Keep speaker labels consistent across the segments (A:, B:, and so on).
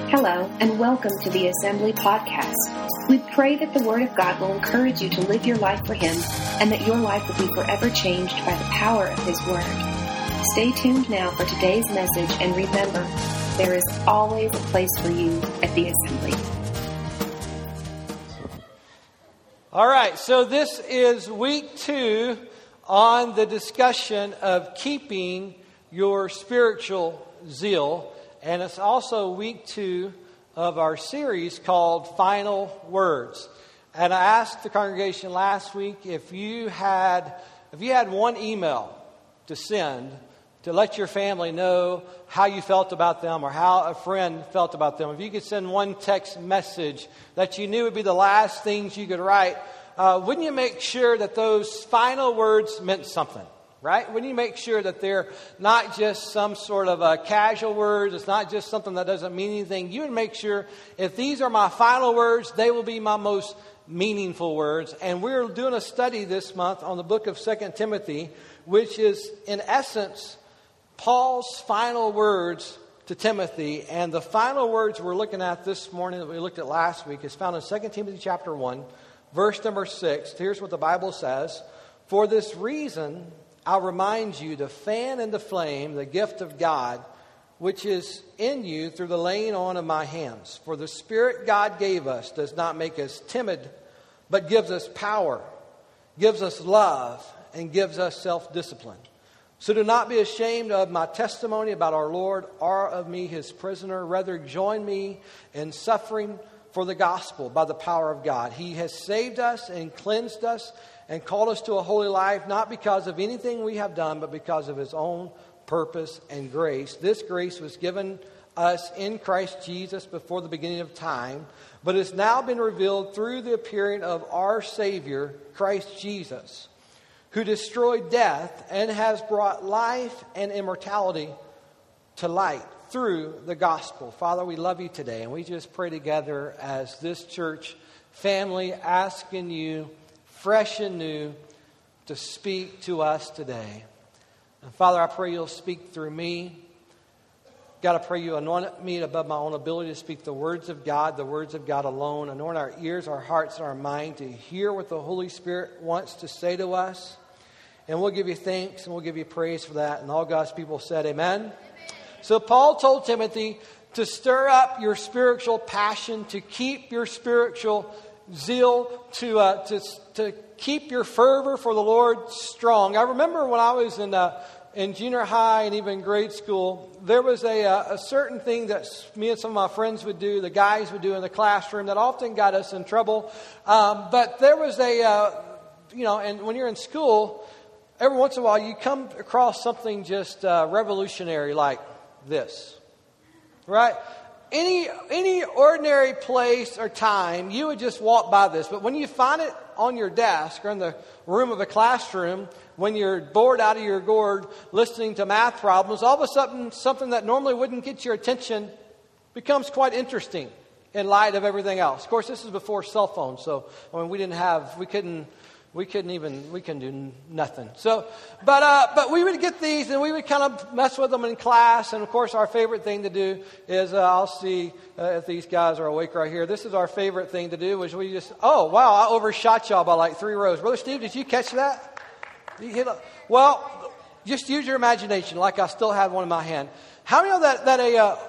A: Hello, and welcome to the Assembly Podcast. We pray that the Word of God will encourage you to live your life for Him and that your life will be forever changed by the power of His Word. Stay tuned now for today's message, and remember, there is always a place for you at the Assembly.
B: All right, so this is week 2 on the discussion of keeping your spiritual zeal. And it's also week 2 of our series called Final Words. And I asked the congregation last week if you had one email to send to let your family know how you felt about them or how a friend felt about them. If you could send one text message that you knew would be the last things you could write, wouldn't you make sure that those final words meant something? Right? When you make sure that they're not just some sort of casual words, it's not just something that doesn't mean anything. You would make sure if these are my final words, they will be my most meaningful words. And we're doing a study this month on the book of 2 Timothy, which is in essence Paul's final words to Timothy. And the final words we're looking at this morning that we looked at last week is found in 2 Timothy chapter 1, verse number 6. Here's what the Bible says. For this reason, I'll remind you to fan into flame the gift of God, which is in you through the laying on of my hands. For the Spirit God gave us does not make us timid, but gives us power, gives us love, and gives us self-discipline. So do not be ashamed of my testimony about our Lord or of me, his prisoner. Rather, join me in suffering for the gospel by the power of God. He has saved us and cleansed us and called us to a holy life, not because of anything we have done, but because of his own purpose and grace. This grace was given us in Christ Jesus before the beginning of time, but has now been revealed through the appearing of our Savior, Christ Jesus, who destroyed death and has brought life and immortality to light through the gospel. Father, we love you today, and we just pray together as this church family, asking you fresh and new to speak to us today. And Father, I pray you'll speak through me. God, I pray you anoint me above my own ability to speak the words of God alone. Anoint our ears, our hearts, and our mind to hear what the Holy Spirit wants to say to us. And we'll give you thanks and we'll give you praise for that. And all God's people said amen. So Paul told Timothy to stir up your spiritual passion, to keep your spiritual zeal, to keep your fervor for the Lord strong. I remember when I was in junior high and even grade school, there was a certain thing that me and some of my friends would do, the guys would do in the classroom that often got us in trouble. But there was and when you're in school, every once in a while you come across something just revolutionary like this, right? Any ordinary place or time, you would just walk by this. But when you find it on your desk or in the room of a classroom, when you're bored out of your gourd listening to math problems, all of a sudden something that normally wouldn't get your attention becomes quite interesting in light of everything else. Of course, this is before cell phones, so we couldn't do nothing. So, but we would get these and we would kind of mess with them in class. And of course, our favorite thing to do is I'll see if these guys are awake right here. This is our favorite thing to do, which we just, oh wow, I overshot y'all by like 3 rows. Brother Steve, did you catch that? Well, just use your imagination, like I still have one in my hand. How many know that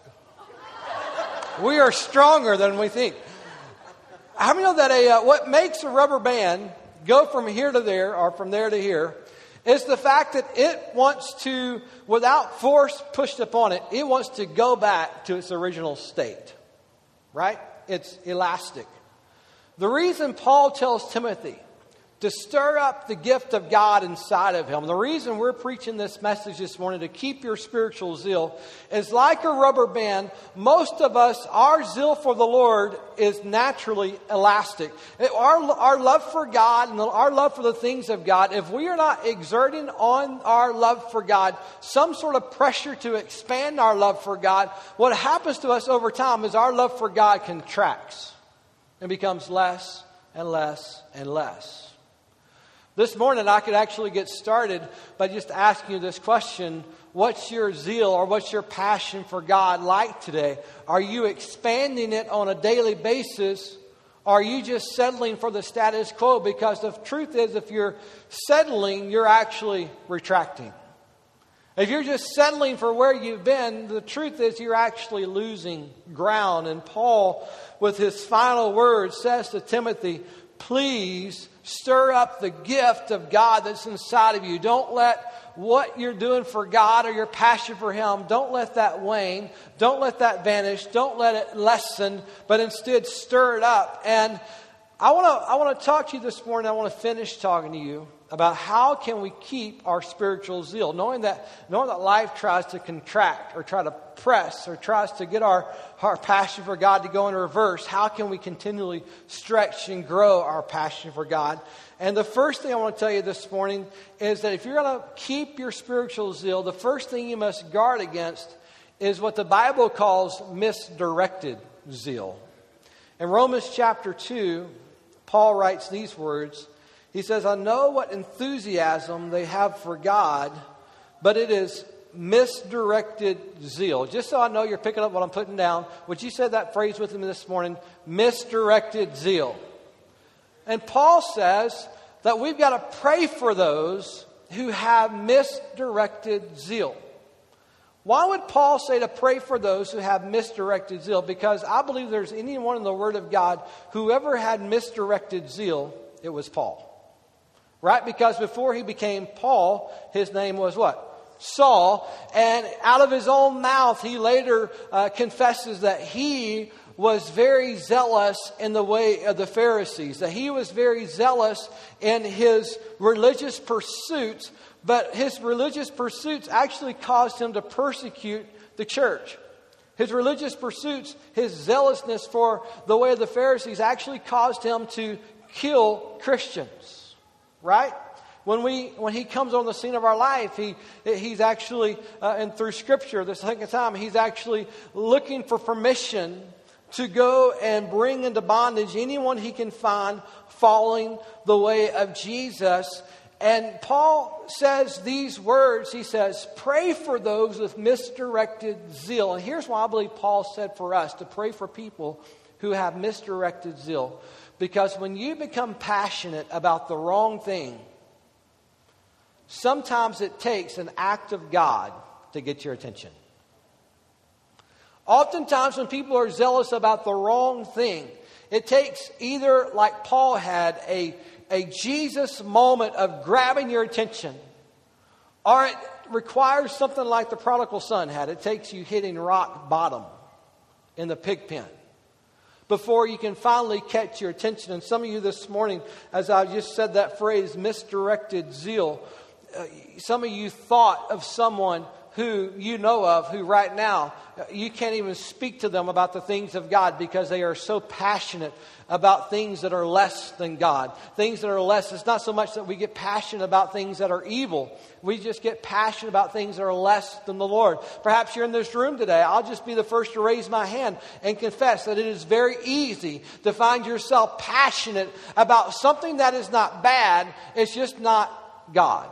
B: we are stronger than we think? How many know that what makes a rubber band go from here to there or from there to here is the fact that it wants to, without force pushed upon it, it wants to go back to its original state. Right? It's elastic. The reason Paul tells Timothy to stir up the gift of God inside of him, the reason we're preaching this message this morning, to keep your spiritual zeal, is like a rubber band. Most of us, our zeal for the Lord is naturally elastic. Our love for God and our love for the things of God, if we are not exerting on our love for God some sort of pressure to expand our love for God, what happens to us over time is our love for God contracts and becomes less and less and less. This morning, I could actually get started by just asking you this question. what's your zeal or what's your passion for God like today? Are you expanding it on a daily basis? Or are you just settling for the status quo? Because the truth is, if you're settling, you're actually retracting. If you're just settling for where you've been, the truth is you're actually losing ground. And Paul, with his final words, says to Timothy, please stir up the gift of God that's inside of you. Don't let what you're doing for God or your passion for Him, don't let that wane. Don't let that vanish. Don't let it lessen, but instead stir it up. And I want to talk to you this morning. I want to finish talking to you about how can we keep our spiritual zeal, knowing that life tries to contract or try to press or tries to get our passion for God to go in reverse. How can we continually stretch and grow our passion for God? And the first thing I want to tell you this morning is that if you're going to keep your spiritual zeal, the first thing you must guard against is what the Bible calls misdirected zeal. In Romans chapter 2, Paul writes these words. He says, I know what enthusiasm they have for God, but it is misdirected zeal. Just so I know you're picking up what I'm putting down, would you say that phrase with me this morning? Misdirected zeal. And Paul says that we've got to pray for those who have misdirected zeal. Why would Paul say to pray for those who have misdirected zeal? Because I believe there's anyone in the Word of God who ever had misdirected zeal, it was Paul. Right? Because before he became Paul, his name was what? Saul. And out of his own mouth, he later confesses that he was very zealous in the way of the Pharisees. That he was very zealous in his religious pursuits. But his religious pursuits actually caused him to persecute the church. His religious pursuits, his zealousness for the way of the Pharisees actually caused him to kill Christians. Right? When he comes on the scene of our life, he's actually, and through Scripture, the second time, he's actually looking for permission to go and bring into bondage anyone he can find following the way of Jesus. And Paul says these words. He says, pray for those with misdirected zeal. And here's why I believe Paul said for us to pray for people who have misdirected zeal. Because when you become passionate about the wrong thing, sometimes it takes an act of God to get your attention. Oftentimes when people are zealous about the wrong thing, it takes either, like Paul had, a Jesus moment of grabbing your attention, or it requires something like the prodigal son had. It takes you hitting rock bottom in the pig pen before you can finally catch your attention. And some of you this morning, as I just said that phrase, misdirected zeal, some of you thought of someone who you know of who right now you can't even speak to them about the things of God because they are so passionate about things that are less than God. Things that are less. It's not so much that we get passionate about things that are evil. We just get passionate about things that are less than the Lord. Perhaps you're in this room today. I'll just be the first to raise my hand and confess that it is very easy to find yourself passionate about something that is not bad. It's just not God.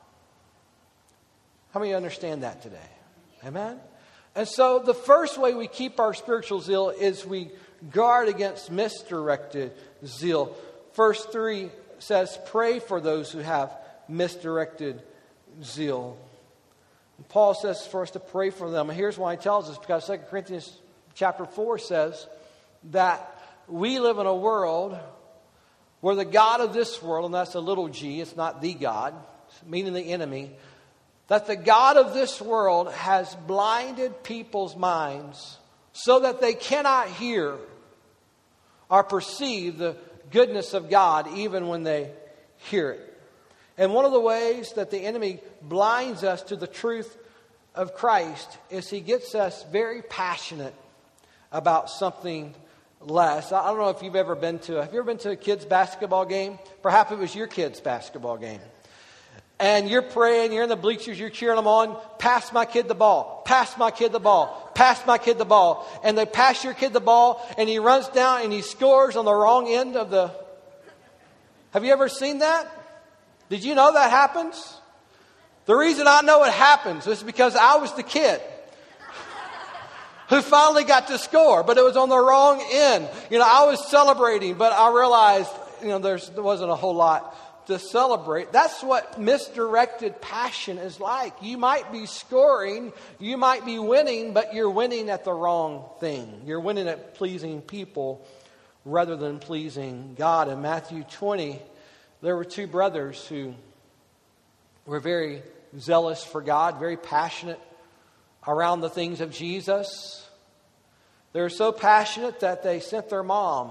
B: How many understand that today? Amen? And so the first way we keep our spiritual zeal is we guard against misdirected zeal. Verse 3 says, pray for those who have misdirected zeal. And Paul says for us to pray for them. And here's why he tells us, because 2 Corinthians chapter 4 says that we live in a world where the God of this world, and that's a little g, it's not the God, meaning the enemy, that the God of this world has blinded people's minds so that they cannot hear or perceive the goodness of God even when they hear it. And one of the ways that the enemy blinds us to the truth of Christ is he gets us very passionate about something less. I don't know if you've ever been to a kid's basketball game? Perhaps it was your kid's basketball game. And you're praying, you're in the bleachers, you're cheering them on. Pass my kid the ball. Pass my kid the ball. Pass my kid the ball. And they pass your kid the ball, and he runs down and he scores on the wrong end of the... Have you ever seen that? Did you know that happens? The reason I know it happens is because I was the kid who finally got to score, but it was on the wrong end. I was celebrating, but I realized, there wasn't a whole lot to celebrate. That's what misdirected passion is like. You might be scoring, you might be winning, but you're winning at the wrong thing. You're winning at pleasing people rather than pleasing God. In Matthew 20, there were two brothers who were very zealous for God, very passionate around the things of Jesus. They were so passionate that they sent their mom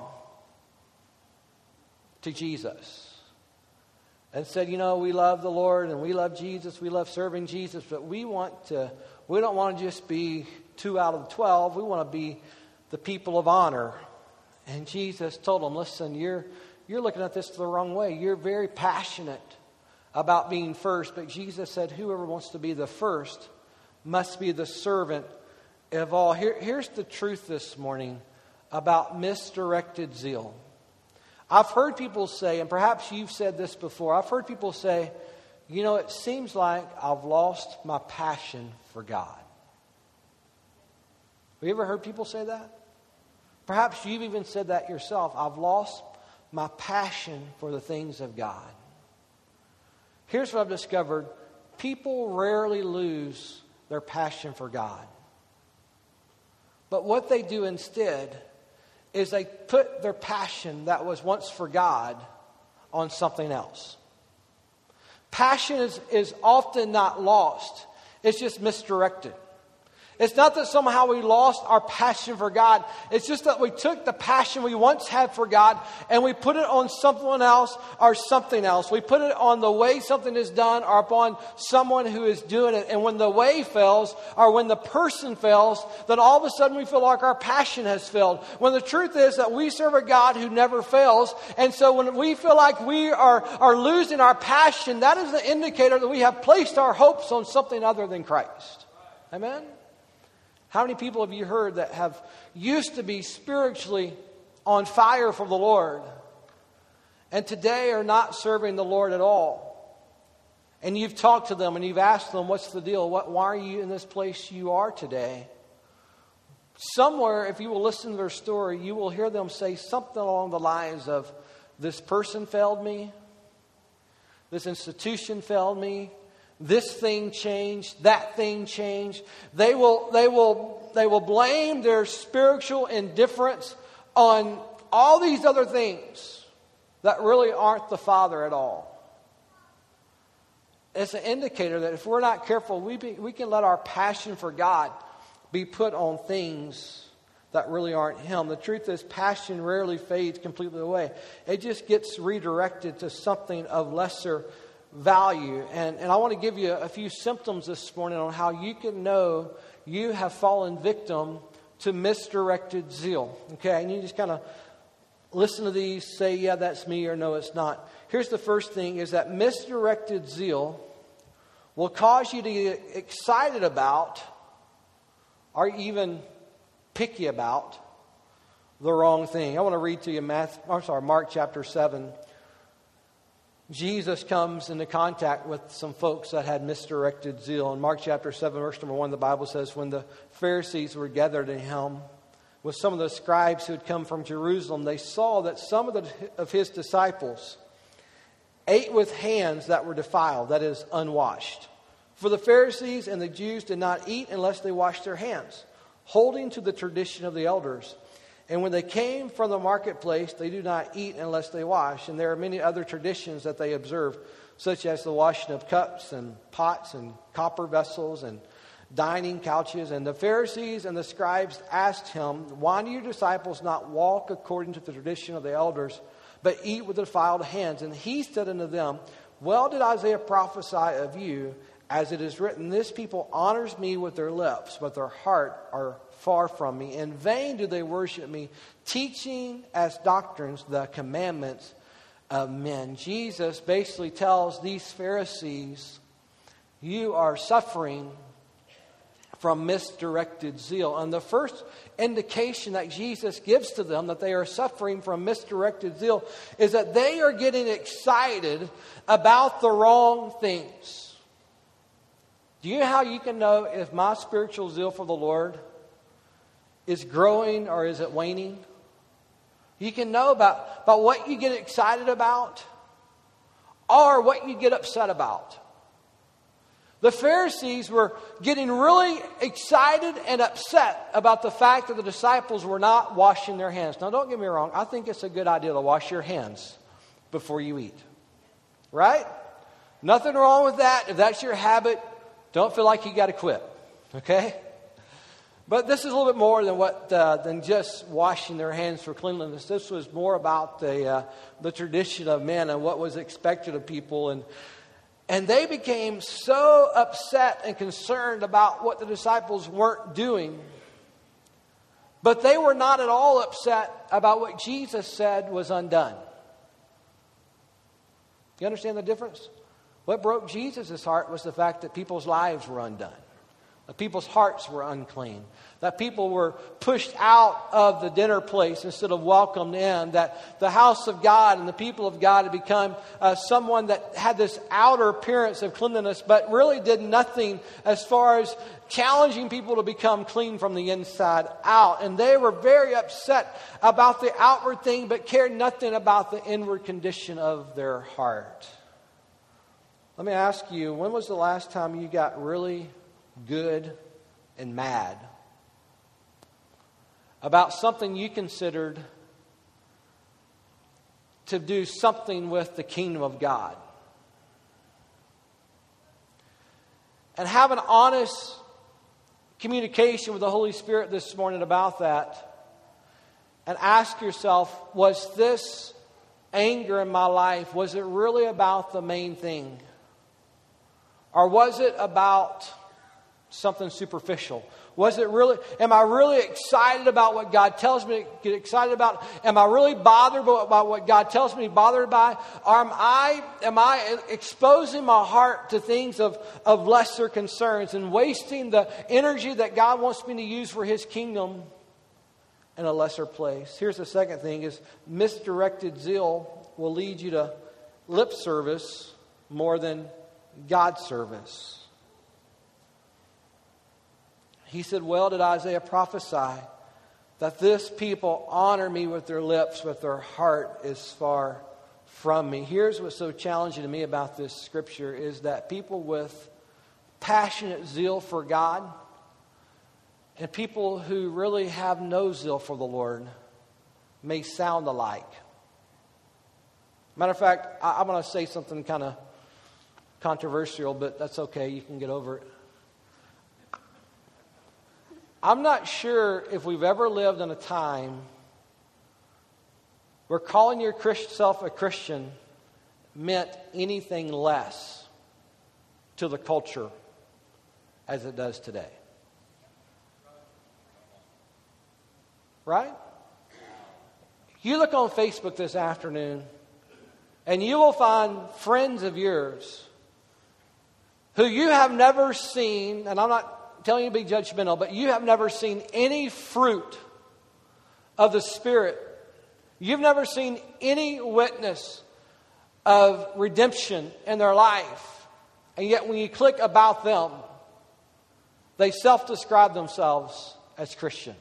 B: to Jesus and said, we love the Lord and we love Jesus, we love serving Jesus, but we don't want to just be 2 out of 12. We want to be the people of honor. And Jesus told them, listen, you're looking at this the wrong way. You're very passionate about being first, but Jesus said, whoever wants to be the first must be the servant of all. Here's the truth this morning about misdirected zeal. I've heard people say, and perhaps you've said this before, I've heard people say, it seems like I've lost my passion for God. Have you ever heard people say that? Perhaps you've even said that yourself. I've lost my passion for the things of God. Here's what I've discovered. People rarely lose their passion for God. But what they do instead is they put their passion that was once for God on something else. Passion is often not lost. It's just misdirected. It's not that somehow we lost our passion for God. It's just that we took the passion we once had for God and we put it on someone else or something else. We put it on the way something is done or upon someone who is doing it. And when the way fails or when the person fails, then all of a sudden we feel like our passion has failed. When the truth is that we serve a God who never fails. And so when we feel like we are losing our passion, that is the indicator that we have placed our hopes on something other than Christ. Amen? How many people have you heard that have used to be spiritually on fire for the Lord and today are not serving the Lord at all? And you've talked to them and you've asked them, what's the deal? Why are you in this place you are today? Somewhere, if you will listen to their story, you will hear them say something along the lines of, this person failed me, this institution failed me, this thing changed, that thing changed. They will blame their spiritual indifference on all these other things that really aren't the Father at all. It's an indicator that if we're not careful, we can let our passion for God be put on things that really aren't Him. The truth is, passion rarely fades completely away. It just gets redirected to something of lesser value. And I want to give you a few symptoms this morning on how you can know you have fallen victim to misdirected zeal. Okay, and you just kind of listen to these, say, yeah, that's me, or no, it's not. Here's the first thing, is that misdirected zeal will cause you to get excited about or even picky about the wrong thing. I want to read to you Mark chapter 7. Jesus comes into contact with some folks that had misdirected zeal. In Mark chapter 7, verse number 1, the Bible says, when the Pharisees were gathered in him with some of the scribes who had come from Jerusalem, they saw that some of his disciples ate with hands that were defiled, that is, unwashed. For the Pharisees and the Jews did not eat unless they washed their hands, holding to the tradition of the elders. And when they came from the marketplace, they do not eat unless they wash. And there are many other traditions that they observe, such as the washing of cups and pots and copper vessels and dining couches. And the Pharisees and the scribes asked him, why do your disciples not walk according to the tradition of the elders, but eat with defiled hands? And he said unto them, well did Isaiah prophesy of you, as it is written, this people honors me with their lips, but their heart are far from me. In vain do they worship me, teaching as doctrines the commandments of men. Jesus basically tells these Pharisees, you are suffering from misdirected zeal. And the first indication that Jesus gives to them that they are suffering from misdirected zeal is that they are getting excited about the wrong things. Do you know how you can know if my spiritual zeal for the Lord is growing or is it waning? You can know about what you get excited about or what you get upset about. The Pharisees were getting really excited and upset about the fact that the disciples were not washing their hands. Now, don't get me wrong. I think it's a good idea to wash your hands before you eat. Right? Nothing wrong with that. If that's your habit, don't feel like you got to quit. Okay? But this is a little bit more than just washing their hands for cleanliness. This was more about the tradition of men and what was expected of people. And they became so upset and concerned about what the disciples weren't doing. But they were not at all upset about what Jesus said was undone. You understand the difference? What broke Jesus' heart was the fact that people's lives were undone. That people's hearts were unclean. That people were pushed out of the dinner place instead of welcomed in. That the house of God and the people of God had become someone that had this outer appearance of cleanliness, but really did nothing as far as challenging people to become clean from the inside out. And they were very upset about the outward thing, but cared nothing about the inward condition of their heart. Let me ask you, when was the last time you got really good and mad about something you considered to do something with the kingdom of God? And have an honest communication with the Holy Spirit this morning about that. And ask yourself, was this anger in my life, was it really about the main thing? Or was it about something superficial? Was it really, am I really excited about what God tells me to get excited about? Am I really bothered about what God tells me to be bothered by? Or am I exposing my heart to things of lesser concerns and wasting the energy that God wants me to use for His kingdom in a lesser place? Here's the second thing is misdirected zeal will lead you to lip service more than God service. He said, well, did Isaiah prophesy that this people honor me with their lips, but their heart is far from me. Here's what's so challenging to me about this scripture is that people with passionate zeal for God and people who really have no zeal for the Lord may sound alike. Matter of fact, I'm going to say something kind of controversial, but that's okay. You can get over it. I'm not sure if we've ever lived in a time where calling yourself a Christian meant anything less to the culture as it does today. Right? You look on Facebook this afternoon and you will find friends of yours who you have never seen, and I'm not telling you to be judgmental, but you have never seen any fruit of the Spirit. You've never seen any witness of redemption in their life. And yet when you click about them, they self-describe themselves as Christian.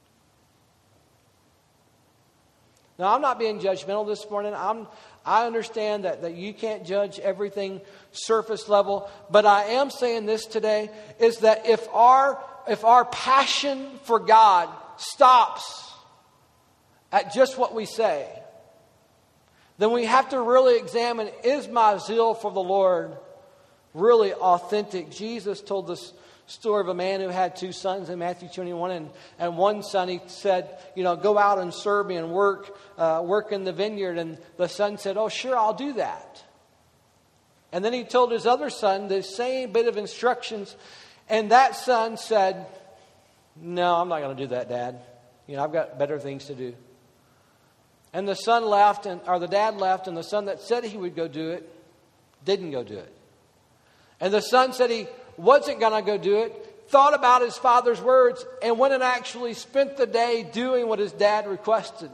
B: Now, I'm not being judgmental this morning. I understand that you can't judge everything surface level. But I am saying this today is that if our passion for God stops at just what we say, then we have to really examine, is my zeal for the Lord really authentic? Jesus told this story of a man who had 2 sons in Matthew 21, and one son, he said, go out and serve me and work in the vineyard. And the son said, oh, sure, I'll do that. And then he told his other son the same bit of instructions. And that son said, no, I'm not going to do that, Dad. I've got better things to do. And the son left, or the dad left, and the son that said he would go do it didn't go do it. And the son said he wasn't going to go do it, thought about his father's words, and went and actually spent the day doing what his dad requested.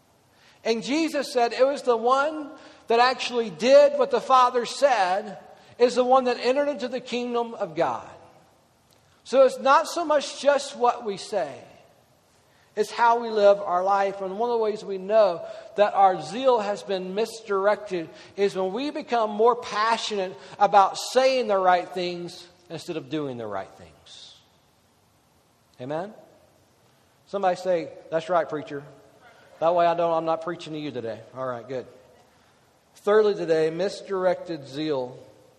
B: And Jesus said it was the one that actually did what the father said is the one that entered into the kingdom of God. So it's not so much just what we say. It's how we live our life. And one of the ways we know that our zeal has been misdirected is when we become more passionate about saying the right things instead of doing the right things. Amen? Somebody say, "That's right, preacher." That way I'm not preaching to you today. All right, good. Thirdly today, misdirected zeal.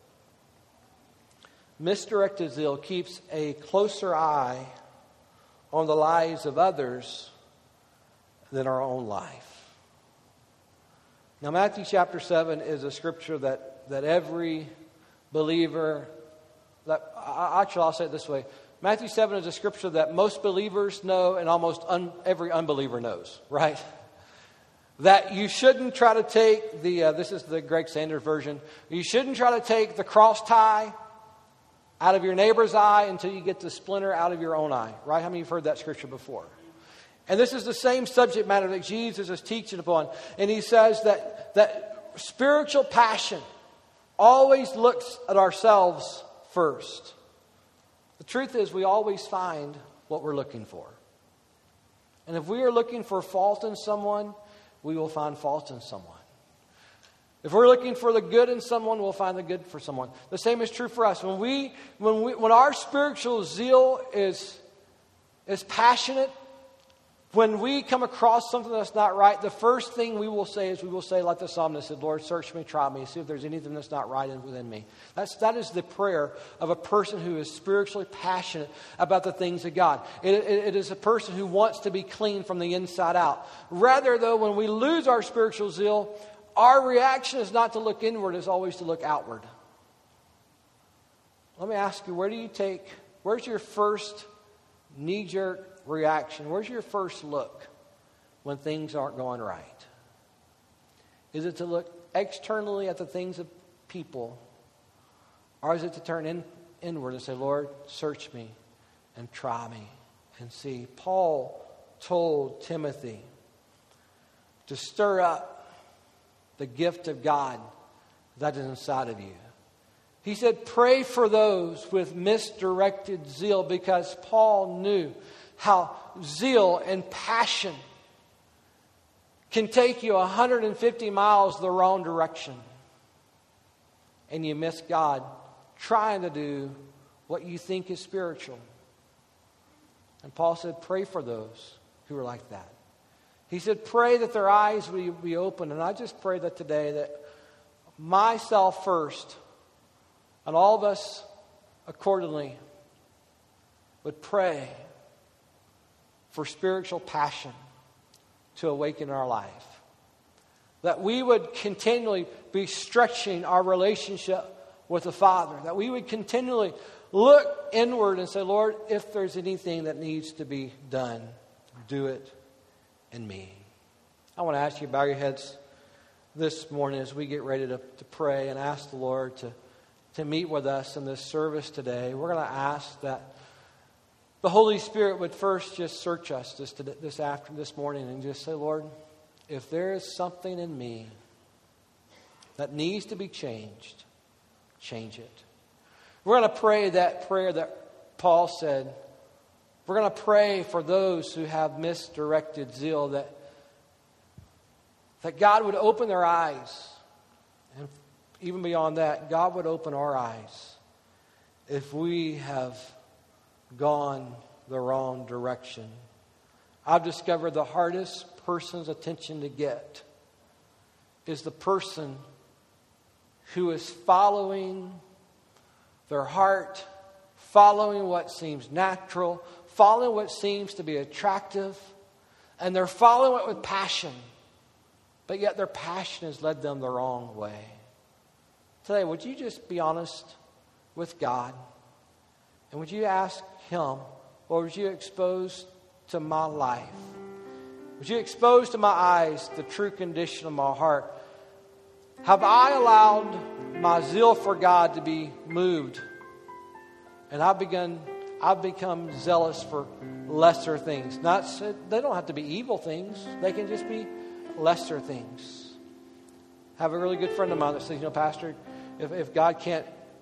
B: Misdirected zeal keeps a closer eye on the lives of others than our own life. Now, Matthew chapter 7 is a scripture that every believer, I'll say it this way. Matthew 7 is a scripture that most believers know and almost every unbeliever knows, right? That you shouldn't try to take this is the Greg Sanders version, you shouldn't try to take the cross tie out of your neighbor's eye until you get the splinter out of your own eye, right? How many of you have heard that scripture before? And this is the same subject matter that Jesus is teaching upon. And he says that spiritual passion always looks at ourselves first. The truth is we always find what we're looking for. And if we are looking for fault in someone, we will find fault in someone. If we're looking for the good in someone, we'll find the good for someone. The same is true for us. When our spiritual zeal is passionate, when we come across something that's not right, the first thing we will say is like the psalmist said, "Lord, search me, try me, see if there's anything that's not right within me." That is the prayer of a person who is spiritually passionate about the things of God. It is a person who wants to be clean from the inside out. Rather, though, when we lose our spiritual zeal, our reaction is not to look inward, it's always to look outward. Let me ask you, where's your first knee-jerk reaction? Where's your first look when things aren't going right? Is it to look externally at the things of people, or is it to turn inward and say, "Lord, search me and try me and see"? Paul told Timothy to stir up the gift of God that is inside of you. He said, pray for those with misdirected zeal, because Paul knew how zeal and passion can take you 150 miles the wrong direction. And you miss God trying to do what you think is spiritual. And Paul said, pray for those who are like that. He said, pray that their eyes will be open. And I just pray that today, that myself first, and all of us accordingly, would pray for spiritual passion to awaken in our life. That we would continually be stretching our relationship with the Father. That we would continually look inward and say, Lord, if there's anything that needs to be done, do it in me. I want to ask you to bow your heads this morning as we get ready to pray and ask the Lord to meet with us in this service today. We're going to ask that the Holy Spirit would first just search us this morning and just say, Lord, if there is something in me that needs to be changed, change it. We're going to pray that prayer that Paul said. We're going to pray for those who have misdirected zeal, that God would open their eyes. And even beyond that, God would open our eyes if we have gone the wrong direction. I've discovered the hardest person's attention to get is the person who is following their heart, following what seems natural, following what seems to be attractive, and they're following it with passion, but yet their passion has led them the wrong way. Today, would you just be honest with God? And would you ask Him, or would you expose to my life? Would you expose to my eyes the true condition of my heart? Have I allowed my zeal for God to be moved? And I've become zealous for lesser things. They don't have to be evil things. They can just be lesser things. I have a really good friend of mine that says, Pastor, if God can't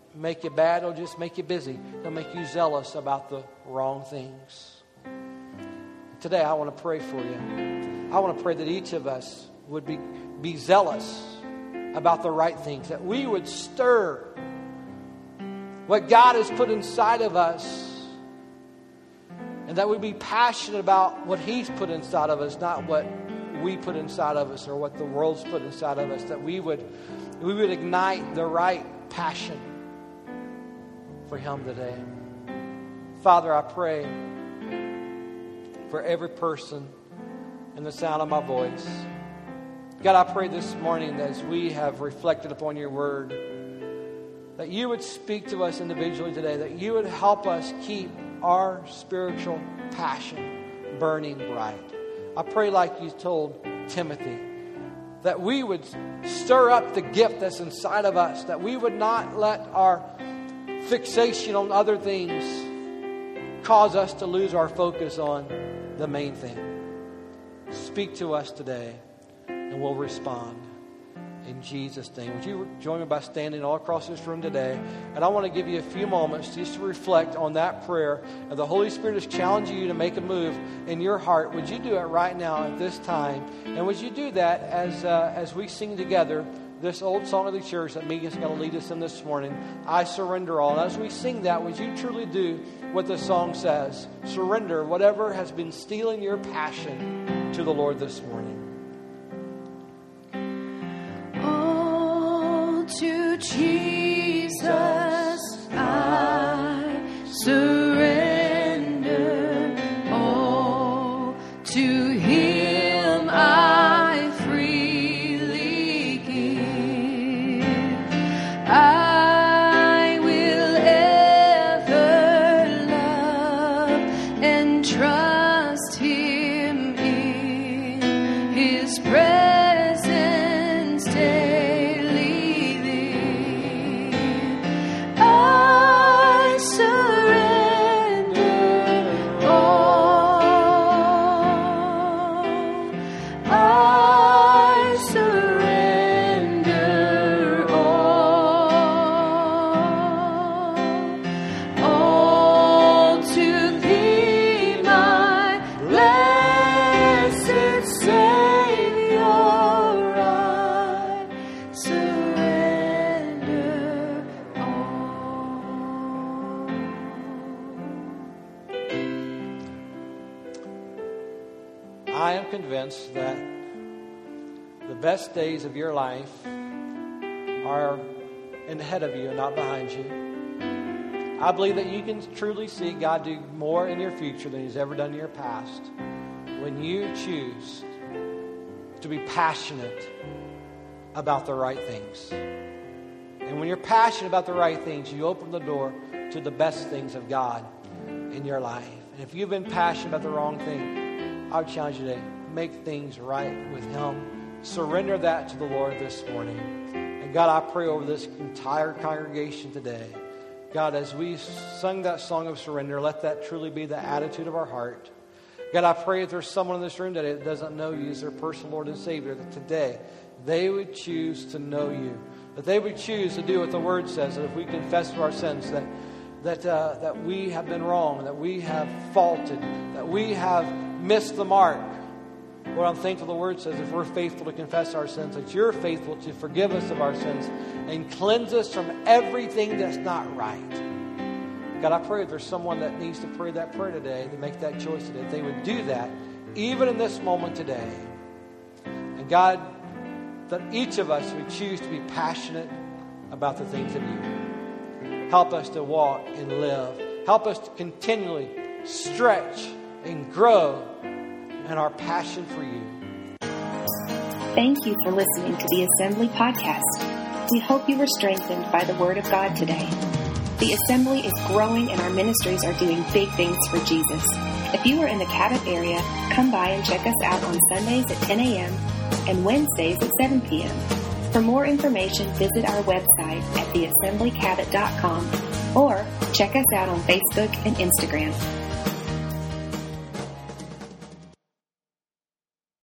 B: make you bad. It'll just make you busy. It'll make you zealous about the wrong things. Today, I want to pray for you. I want to pray that each of us would be zealous about the right things, that we would stir what God has put inside of us, and that we'd be passionate about what He's put inside of us, not what we put inside of us or what the world's put inside of us, that we would ignite the right passion for Him today. Father, I pray for every person in the sound of my voice. God, I pray this morning that as we have reflected upon your word, that you would speak to us individually today, that you would help us keep our spiritual passion burning bright. I pray like you told Timothy, that we would stir up the gift that's inside of us, that we would not let our fixation on other things cause us to lose our focus on the main thing. Speak to us today, and we'll respond. In Jesus' name. Would you join me by standing all across this room today? And I want to give you a few moments just to reflect on that prayer. And the Holy Spirit is challenging you to make a move in your heart. Would you do it right now at this time? And would you do that as we sing together this old song of the church that Megan's going to lead us in this morning, I Surrender All. And as we sing that, would you truly do what the song says? Surrender whatever has been stealing your passion to the Lord this morning.
C: To Jesus I surrender all. To Him I freely give. I will ever love and trust Him in His presence daily.
B: I am convinced that the best days of your life are ahead of you and not behind you. I believe that you can truly see God do more in your future than He's ever done in your past when you choose to be passionate about the right things. And when you're passionate about the right things, you open the door to the best things of God in your life. And if you've been passionate about the wrong thing, I would challenge you to make things right with Him. Surrender that to the Lord this morning. And God, I pray over this entire congregation today. God, as we sung that song of surrender, let that truly be the attitude of our heart. God, I pray if there's someone in this room today that doesn't know you as their personal Lord and Savior, that today they would choose to know you. That they would choose to do what the Word says, that if we confess our sins, that we have been wrong, that we have faulted, that we have missed the mark. Lord, I'm thankful the Word says if we're faithful to confess our sins, that you're faithful to forgive us of our sins and cleanse us from everything that's not right. God, I pray if there's someone that needs to pray that prayer today, to make that choice today, they would do that even in this moment today. And God, that each of us would choose to be passionate about the things of you. Help us to walk and live. Help us to continually stretch and grow in our passion for you.
A: Thank you for listening to the Assembly Podcast. We hope you were strengthened by the Word of God today. The Assembly is growing and our ministries are doing big things for Jesus. If you are in the Cabot area, come by and check us out on Sundays at 10 a.m. and Wednesdays at 7 p.m. For more information, visit our website at theassemblycabot.com or check us out on Facebook and Instagram.